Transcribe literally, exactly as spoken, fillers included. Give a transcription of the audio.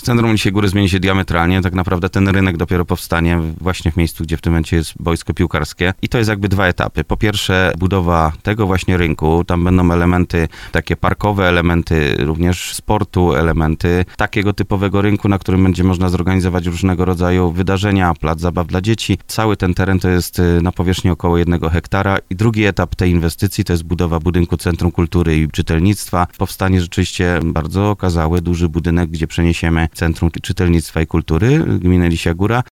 Centrum Lisiej Góry zmieni się diametralnie. Tak naprawdę ten rynek dopiero powstanie właśnie w miejscu, gdzie w tym momencie jest boisko piłkarskie. I to jest jakby dwa etapy. Po pierwsze budowa tego właśnie rynku. Tam będą elementy takie parkowe, elementy również sportu, elementy takiego typowego rynku, na którym będzie można zorganizować różnego rodzaju wydarzenia, plac zabaw dla dzieci. Cały ten teren to jest na powierzchni około jednego hektara. I drugi etap tej inwestycji to jest budowa budynku Centrum Kultury i Czytelnictwa. Powstanie rzeczywiście bardzo okazały, duży budynek, gdzie przeniesiemy Centrum Czytelnictwa i Kultury gminy Lisia Góra.